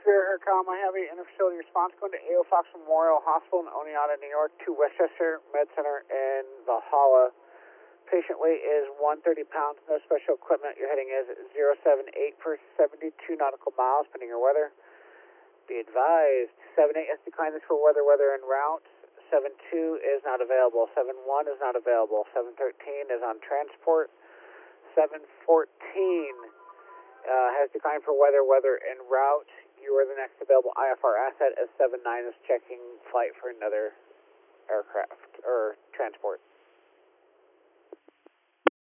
Aircom, I have a inter-facility response going to A.O. Fox Memorial Hospital in Oneonta, New York, to Westchester Med Center in Valhalla. Patient weight is 130 pounds, no special equipment. Your heading is 078 for 72 nautical miles, pending your weather. Be advised, 78 has declined this for weather en route. 72 is not available. 71 is not available. 713 is on transport. 714 has declined for weather en route. You are the next available IFR asset as 79 is checking flight for another aircraft or transport.